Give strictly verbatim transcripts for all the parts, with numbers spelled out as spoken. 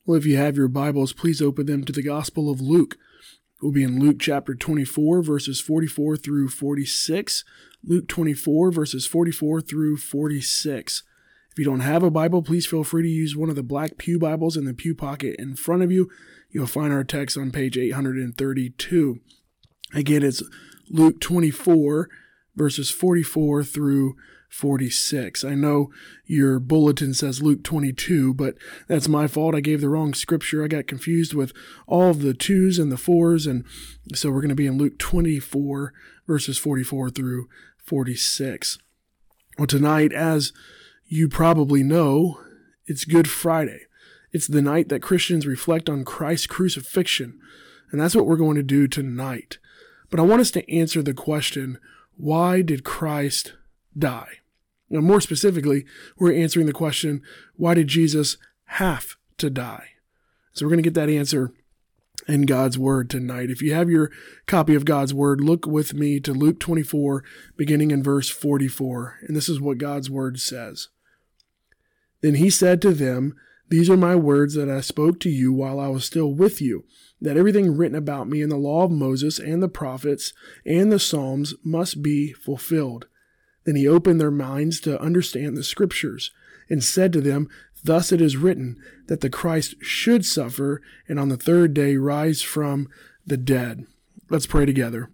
Well, if you have your Bibles, please open them to the Gospel of Luke. We'll be in Luke chapter twenty-four, verses forty-four through forty-six. Luke twenty-four, verses forty-four through forty-six. If you don't have a Bible, please feel free to use one of the black pew Bibles in the pew pocket in front of you. You'll find our text on page eight hundred thirty-two. Again, it's Luke twenty-four, verses forty-four through forty-six. I know your bulletin says Luke twenty-two, but that's my fault. I gave the wrong scripture. I got confused with all of the twos and the fours, and so we're going to be in Luke twenty-four, verses forty-four through forty-six. Well, tonight, as you probably know, it's Good Friday. It's the night that Christians reflect on Christ's crucifixion, and that's what we're going to do tonight. But I want us to answer the question, why did Christ die? Now, more specifically, we're answering the question, why did Jesus have to die? So we're going to get that answer in God's Word tonight. If you have your copy of God's Word, look with me to Luke twenty-four, beginning in verse forty-four. And this is what God's Word says. Then he said to them, "These are my words that I spoke to you while I was still with you, that everything written about me in the law of Moses and the prophets and the Psalms must be fulfilled." Then he opened their minds to understand the scriptures and said to them, "Thus it is written that the Christ should suffer and on the third day rise from the dead." Let's pray together.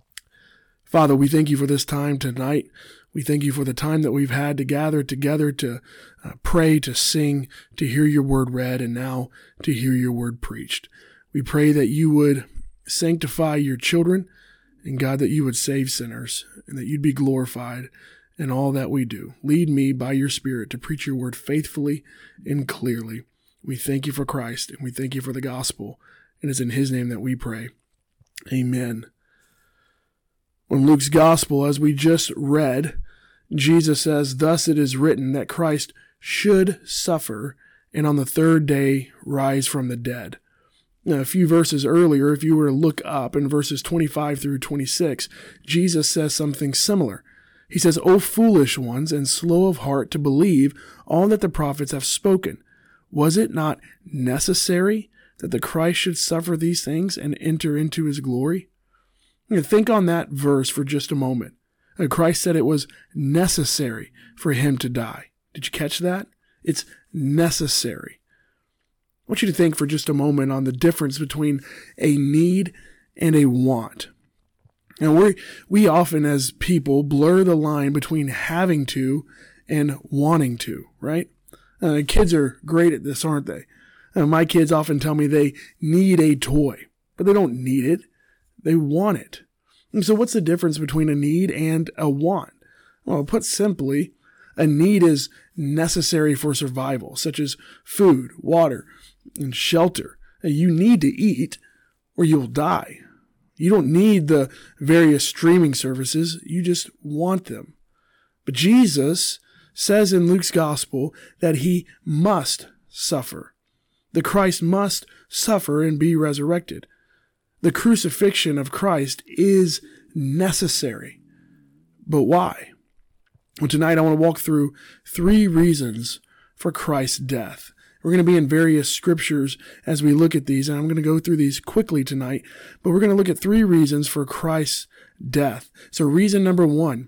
Father, we thank you for this time tonight. We thank you for the time that we've had to gather together to uh, pray, to sing, to hear your word read, and now to hear your word preached. We pray that you would sanctify your children, and God, that you would save sinners, and that you'd be glorified in all that we do. Lead me by your Spirit to preach your word faithfully and clearly. We thank you for Christ, and we thank you for the gospel, and it's in his name that we pray. Amen. In Luke's gospel, as we just read, Jesus says, "Thus it is written that Christ should suffer, and on the third day rise from the dead." Now, a few verses earlier, if you were to look up in verses twenty-five through twenty-six, Jesus says something similar. He says, "O foolish ones and slow of heart to believe all that the prophets have spoken. Was it not necessary that the Christ should suffer these things and enter into his glory?" You know, think on that verse for just a moment. Uh, Christ said it was necessary for him to die. Did you catch that? It's necessary. I want you to think for just a moment on the difference between a need and a want. Now, we we often as people blur the line between having to and wanting to, right? Uh, kids are great at this, aren't they? Uh, my kids often tell me they need a toy, but they don't need it. They want it. And so what's the difference between a need and a want? Well, put simply, a need is necessary for survival, such as food, water, and shelter. You need to eat or you'll die. You don't need the various streaming services. You just want them. But Jesus says in Luke's gospel that he must suffer. The Christ must suffer and be resurrected. The crucifixion of Christ is necessary. But why? Well, tonight I want to walk through three reasons for Christ's death. We're going to be in various scriptures as we look at these, and I'm going to go through these quickly tonight, but we're going to look at three reasons for Christ's death. So reason number one,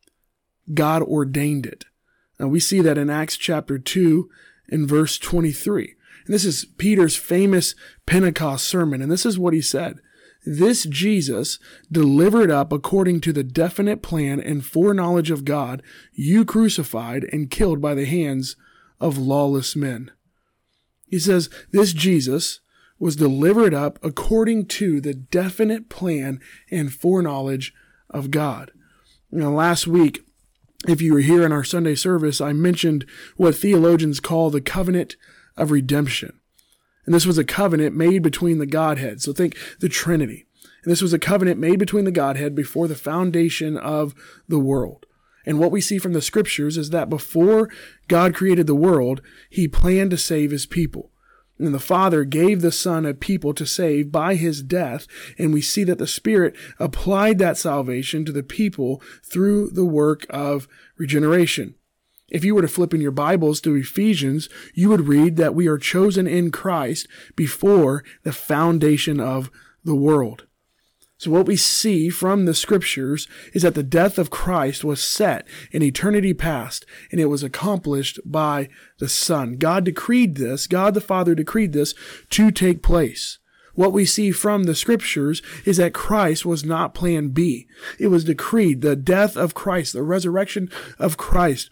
God ordained it. Now we see that in Acts chapter two and verse twenty-three. And this is Peter's famous Pentecost sermon, and this is what he said. "This Jesus, delivered up according to the definite plan and foreknowledge of God, you crucified and killed by the hands of lawless men." He says, this Jesus was delivered up according to the definite plan and foreknowledge of God. You know, last week, if you were here in our Sunday service, I mentioned what theologians call the covenant of redemption. And this was a covenant made between the Godhead. So think the Trinity. And this was a covenant made between the Godhead before the foundation of the world. And what we see from the scriptures is that before God created the world, he planned to save his people. And the Father gave the Son a people to save by his death. And we see that the Spirit applied that salvation to the people through the work of regeneration. If you were to flip in your Bibles to Ephesians, you would read that we are chosen in Christ before the foundation of the world. So what we see from the scriptures is that the death of Christ was set in eternity past, and it was accomplished by the Son. God decreed this, God the Father decreed this to take place. What we see from the scriptures is that Christ was not plan B. It was decreed. The death of Christ, the resurrection of Christ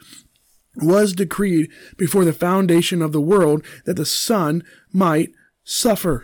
was decreed before the foundation of the world that the Son might suffer.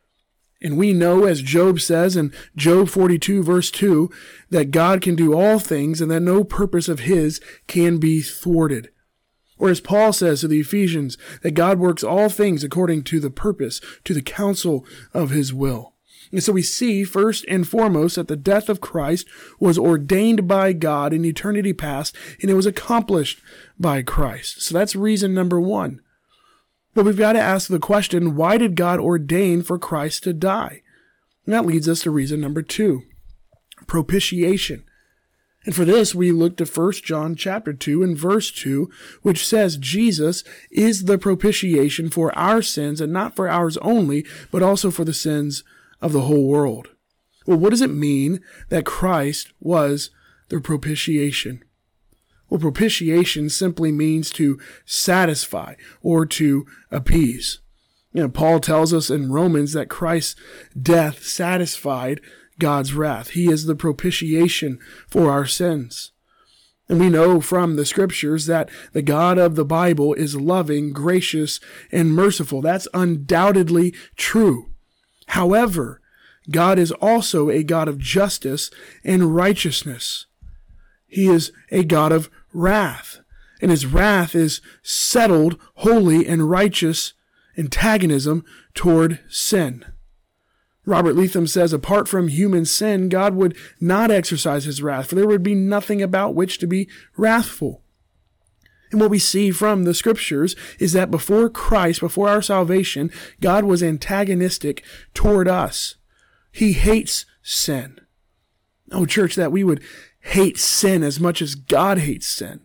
And we know, as Job says in Job forty-two verse two, that God can do all things and that no purpose of his can be thwarted. Or as Paul says to the Ephesians, that God works all things according to the purpose, to the counsel of his will. And so we see first and foremost that the death of Christ was ordained by God in eternity past, and it was accomplished by Christ. So that's reason number one. But we've got to ask the question, why did God ordain for Christ to die? And that leads us to reason number two, propitiation. And for this, we look to First John chapter two and verse two, which says Jesus is the propitiation for our sins, and not for ours only, but also for the sins of the whole world. Well, what does it mean that Christ was the propitiation? Well, propitiation simply means to satisfy or to appease. You know, Paul tells us in Romans that Christ's death satisfied God's wrath. He is the propitiation for our sins. And we know from the scriptures that the God of the Bible is loving, gracious, and merciful. That's undoubtedly true. However, God is also a God of justice and righteousness. He is a God of wrath, and his wrath is settled, holy, and righteous antagonism toward sin. Robert Leatham says, apart from human sin, God would not exercise his wrath, for there would be nothing about which to be wrathful. And what we see from the scriptures is that before Christ, before our salvation, God was antagonistic toward us. He hates sin. Oh, church, that we would hate sin as much as God hates sin.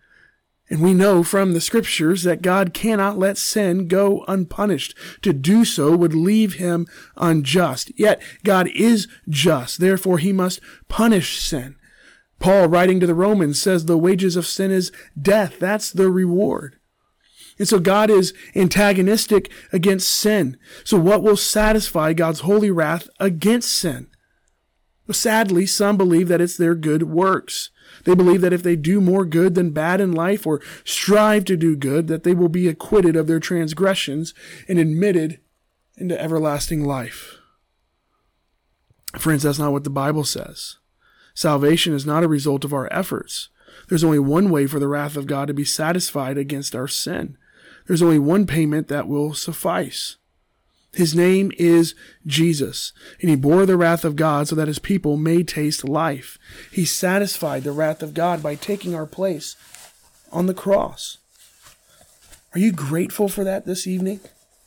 And we know from the scriptures that God cannot let sin go unpunished. To do so would leave him unjust. Yet God is just. Therefore, he must punish sin. Paul, writing to the Romans, says the wages of sin is death. That's the reward. And so God is antagonistic against sin. So what will satisfy God's holy wrath against sin? Well, sadly, some believe that it's their good works. They believe that if they do more good than bad in life or strive to do good, that they will be acquitted of their transgressions and admitted into everlasting life. Friends, that's not what the Bible says. Salvation is not a result of our efforts. There's only one way for the wrath of God to be satisfied against our sin. There's only one payment that will suffice. His name is Jesus, and he bore the wrath of God so that his people may taste life. He satisfied the wrath of God by taking our place on the cross. Are you grateful for that this evening?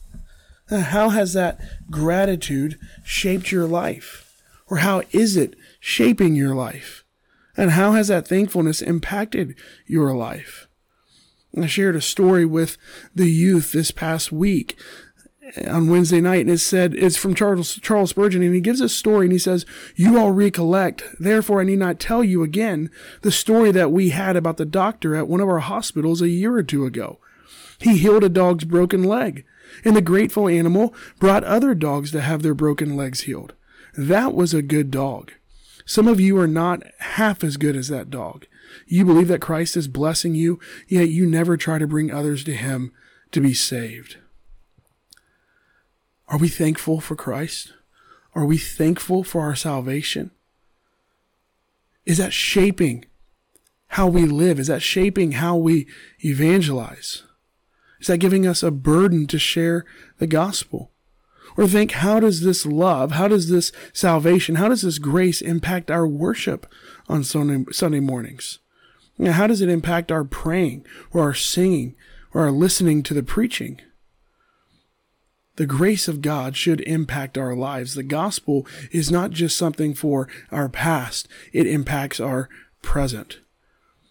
How has that gratitude shaped your life? Or how is it shaping your life? And how has that thankfulness impacted your life? I shared a story with the youth this past week on Wednesday night, and it said, it's from Charles, Charles Spurgeon, and he gives a story, and he says, you all recollect, therefore I need not tell you again, the story that we had about the doctor at one of our hospitals a year or two ago. He healed a dog's broken leg, and the grateful animal brought other dogs to have their broken legs healed. That was a good dog. Some of you are not half as good as that dog. You believe that Christ is blessing you, yet you never try to bring others to him to be saved. Are we thankful for Christ? Are we thankful for our salvation? Is that shaping how we live? Is that shaping how we evangelize? Is that giving us a burden to share the gospel? Or think, how does this love, how does this salvation, how does this grace impact our worship on Sunday, Sunday mornings? You know, how does it impact our praying or our singing or our listening to the preaching? The grace of God should impact our lives. The gospel is not just something for our past. It impacts our present.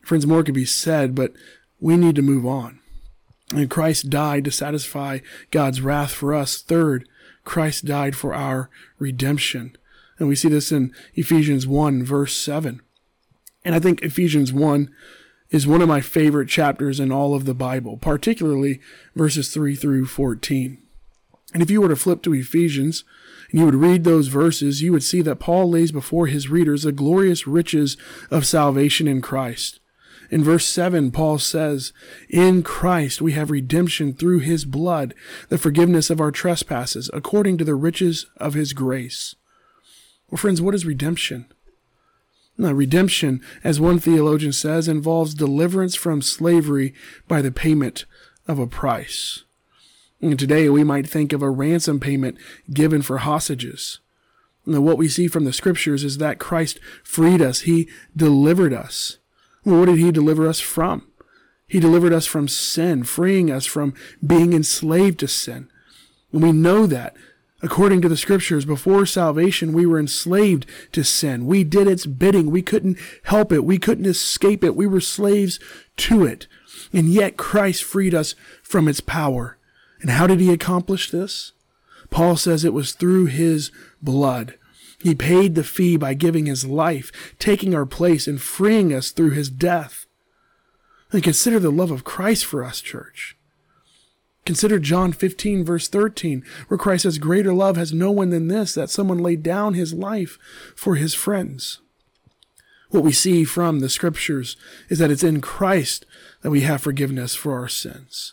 Friends, more could be said, but we need to move on. And Christ died to satisfy God's wrath for us. Third, Christ died for our redemption. And we see this in Ephesians one, verse seven. And I think Ephesians one is one of my favorite chapters in all of the Bible, particularly verses three through fourteen. And if you were to flip to Ephesians and you would read those verses, you would see that Paul lays before his readers the glorious riches of salvation in Christ. In verse seven, Paul says, "In Christ we have redemption through his blood, the forgiveness of our trespasses, according to the riches of his grace." Well, friends, what is redemption? Now, redemption, as one theologian says, involves deliverance from slavery by the payment of a price. And today we might think of a ransom payment given for hostages. Now, what we see from the scriptures is that Christ freed us. He delivered us. Well, what did he deliver us from? He delivered us from sin, freeing us from being enslaved to sin. And we know that, according to the scriptures, before salvation, we were enslaved to sin. We did its bidding. We couldn't help it. We couldn't escape it. We were slaves to it. And yet Christ freed us from its power. And how did he accomplish this? Paul says it was through his blood. He paid the fee by giving his life, taking our place and freeing us through his death. And consider the love of Christ for us, church. Consider John fifteen, verse thirteen, where Christ says, "Greater love has no one than this, that someone laid down his life for his friends." What we see from the scriptures is that it's in Christ that we have forgiveness for our sins.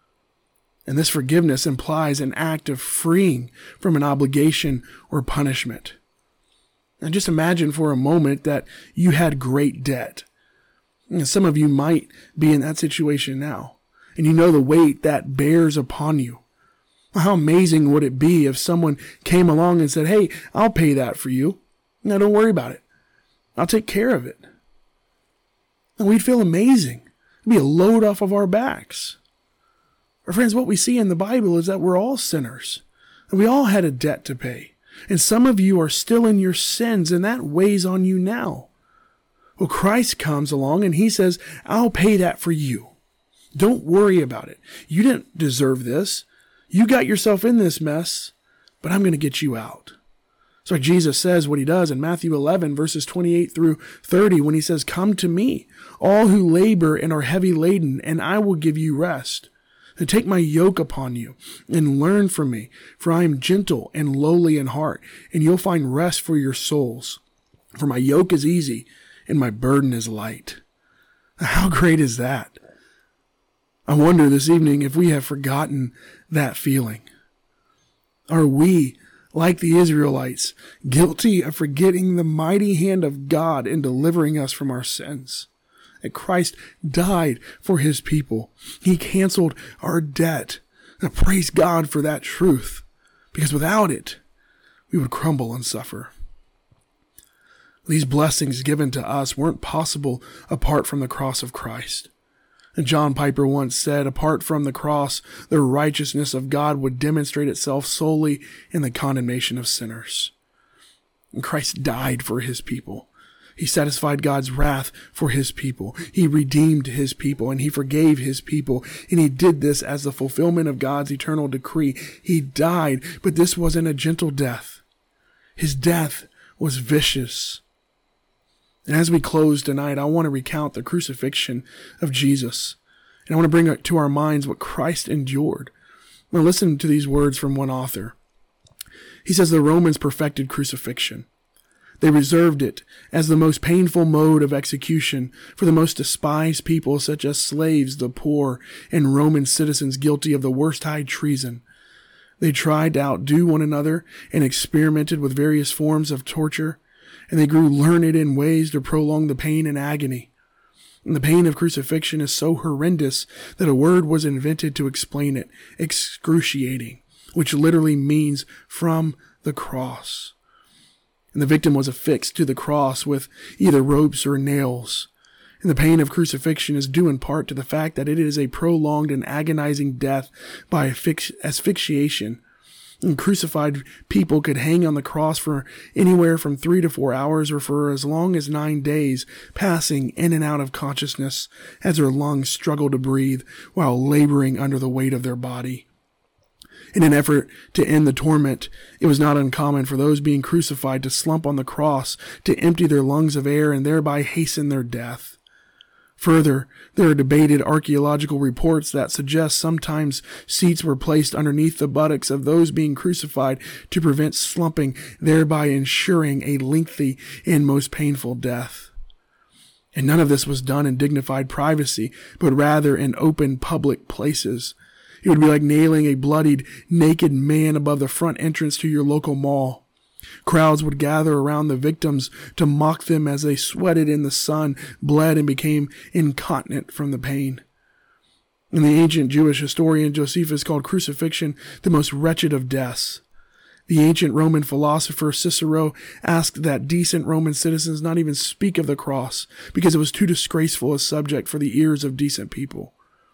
And this forgiveness implies an act of freeing from an obligation or punishment. And just imagine for a moment that you had great debt. And some of you might be in that situation now, and you know the weight that bears upon you. How amazing would it be if someone came along and said, "Hey, I'll pay that for you. Now don't worry about it. I'll take care of it." And we'd feel amazing. It'd be a load off of our backs. Our friends, what we see in the Bible is that we're all sinners, and we all had a debt to pay. And some of you are still in your sins, and that weighs on you now. Well, Christ comes along and he says, "I'll pay that for you. Don't worry about it. You didn't deserve this. You got yourself in this mess, but I'm going to get you out." So Jesus says what he does in Matthew eleven, verses twenty-eight through thirty, when he says, "Come to me, all who labor and are heavy laden, and I will give you rest. And take my yoke upon you and learn from me, for I am gentle and lowly in heart, and you'll find rest for your souls. For my yoke is easy and my burden is light." How great is that? I wonder this evening if we have forgotten that feeling. Are we, like the Israelites, guilty of forgetting the mighty hand of God in delivering us from our sins? That Christ died for his people. He canceled our debt. Now, praise God for that truth, because without it, we would crumble and suffer. These blessings given to us weren't possible apart from the cross of Christ. And John Piper once said, apart from the cross, the righteousness of God would demonstrate itself solely in the condemnation of sinners. And Christ died for his people. He satisfied God's wrath for his people. He redeemed his people, and he forgave his people. And he did this as the fulfillment of God's eternal decree. He died, but this wasn't a gentle death. His death was vicious. And as we close tonight, I want to recount the crucifixion of Jesus. And I want to bring to our minds what Christ endured. Now listen to these words from one author. He says the Romans perfected crucifixion. They reserved it as the most painful mode of execution for the most despised people, such as slaves, the poor, and Roman citizens guilty of the worst high treason. They tried to outdo one another and experimented with various forms of torture, and they grew learned in ways to prolong the pain and agony. And the pain of crucifixion is so horrendous that a word was invented to explain it, excruciating, which literally means from the cross. And the victim was affixed to the cross with either ropes or nails. And the pain of crucifixion is due in part to the fact that it is a prolonged and agonizing death by asphyxiation. And crucified people could hang on the cross for anywhere from three to four hours or for as long as nine days, passing in and out of consciousness as their lungs struggled to breathe while laboring under the weight of their body. In an effort to end the torment, it was not uncommon for those being crucified to slump on the cross, to empty their lungs of air and thereby hasten their death. Further, there are debated archaeological reports that suggest sometimes seats were placed underneath the buttocks of those being crucified to prevent slumping, thereby ensuring a lengthy and most painful death. And none of this was done in dignified privacy, but rather in open public places. It would be like nailing a bloodied, naked man above the front entrance to your local mall. Crowds would gather around the victims to mock them as they sweated in the sun, bled, and became incontinent from the pain. And the ancient Jewish historian Josephus called crucifixion the most wretched of deaths. The ancient Roman philosopher Cicero asked that decent Roman citizens not even speak of the cross because it was too disgraceful a subject for the ears of decent people.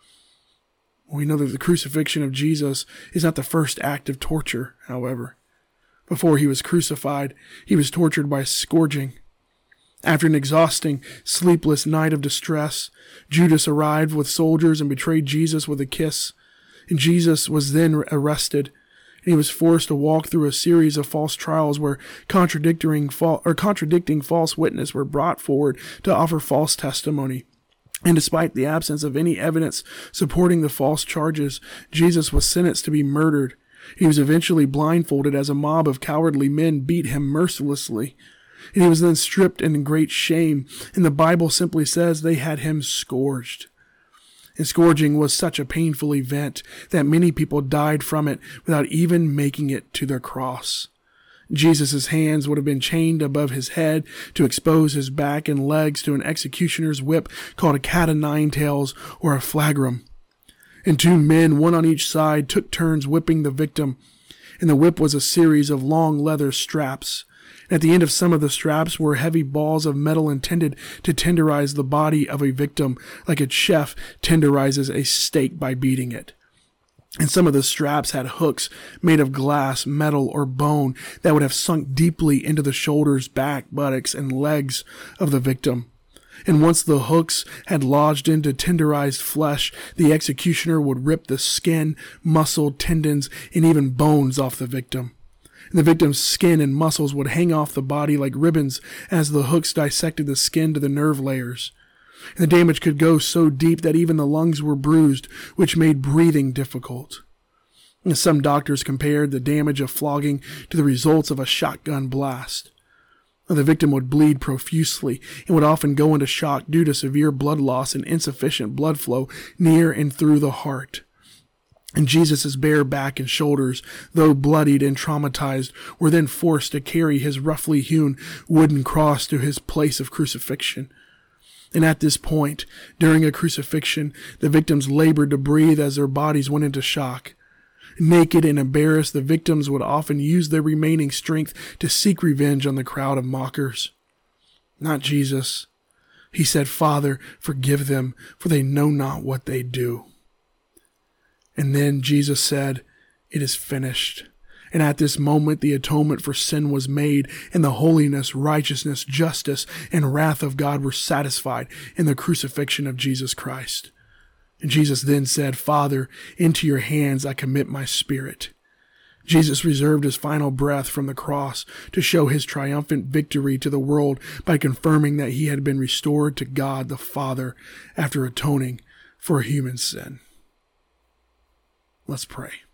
We know that the crucifixion of Jesus is not the first act of torture, however. Before he was crucified, he was tortured by scourging. After an exhausting, sleepless night of distress, Judas arrived with soldiers and betrayed Jesus with a kiss. And Jesus was then arrested, and he was forced to walk through a series of false trials where contradicting, or contradicting false witnesses were brought forward to offer false testimony. And despite the absence of any evidence supporting the false charges, Jesus was sentenced to be murdered. He was eventually blindfolded as a mob of cowardly men beat him mercilessly. And he was then stripped in great shame, and the Bible simply says they had him scourged. And scourging was such a painful event that many people died from it without even making it to their cross. Jesus' hands would have been chained above his head to expose his back and legs to an executioner's whip called a cat o' nine tails or a flagrum. And two men, one on each side, took turns whipping the victim, and the whip was a series of long leather straps. At the end of some of the straps were heavy balls of metal intended to tenderize the body of a victim, like a chef tenderizes a steak by beating it. And some of the straps had hooks made of glass, metal, or bone that would have sunk deeply into the shoulders, back, buttocks, and legs of the victim. And once the hooks had lodged into tenderized flesh, the executioner would rip the skin, muscle, tendons, and even bones off the victim. And the victim's skin and muscles would hang off the body like ribbons as the hooks dissected the skin to the nerve layers. And the damage could go so deep that even the lungs were bruised, which made breathing difficult. And some doctors compared the damage of flogging to the results of a shotgun blast. The victim would bleed profusely and would often go into shock due to severe blood loss and insufficient blood flow near and through the heart. And Jesus' bare back and shoulders, though bloodied and traumatized, were then forced to carry his roughly hewn wooden cross to his place of crucifixion. And at this point, during a crucifixion, the victims labored to breathe as their bodies went into shock. Naked and embarrassed, the victims would often use their remaining strength to seek revenge on the crowd of mockers. Not Jesus. He said, "Father, forgive them, for they know not what they do." And then Jesus said, "It is finished." And at this moment, the atonement for sin was made, and the holiness, righteousness, justice, and wrath of God were satisfied in the crucifixion of Jesus Christ. And Jesus then said, "Father, into your hands I commit my spirit." Jesus reserved his final breath from the cross to show his triumphant victory to the world by confirming that he had been restored to God the Father after atoning for human sin. Let's pray.